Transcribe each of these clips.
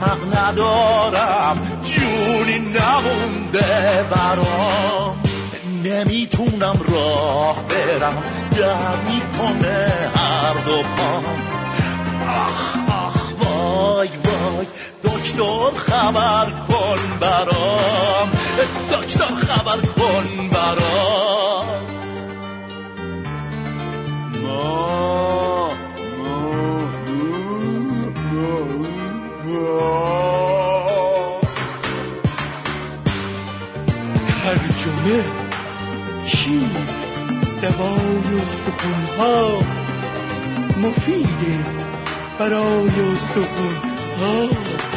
حق ندارم، جونی نمونده برام، نمیتونم راه برم، درد میکنه هر دو پام. آخ آخ وای وای، دکتر خبر کن برام، دکتر خبر کن برام. ترجمه شیر دوای استخونها، مفیده برای استخونها.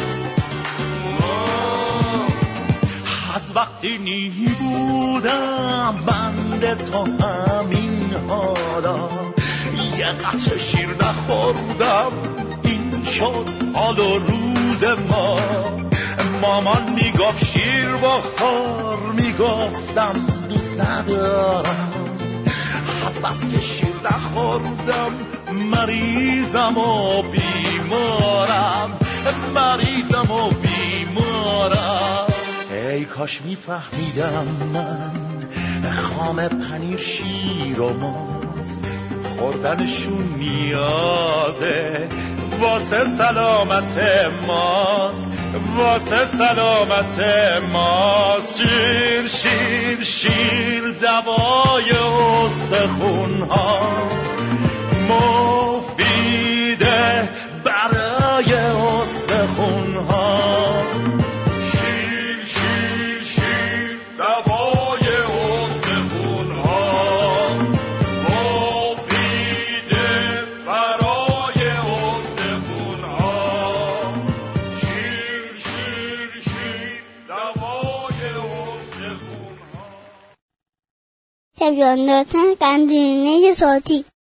از وقتی نی بودم بنده تا همین حالا، یه قطره شیر نخوردم، این شد حال و روز ما. مامان میگفت شیر بخور، میگفتم دوست ندارم، از بس که شیر نخوردم مریضم و بیمارم، مریضم و بیمارم. ای کاش میفهمیدم من خام پنیر شیر و ماست، خوردنشون نیازه واسه سلامت ماست، واسه سلامت ماست. شیر شیر شیر دوای استخونها، مفیده برای استخونها. شیر شیر شیر دوای استخونها، مفیده برای استخونها. شیر شیر شیر دوای استخونها. تلویزیون قندیلینه صوتی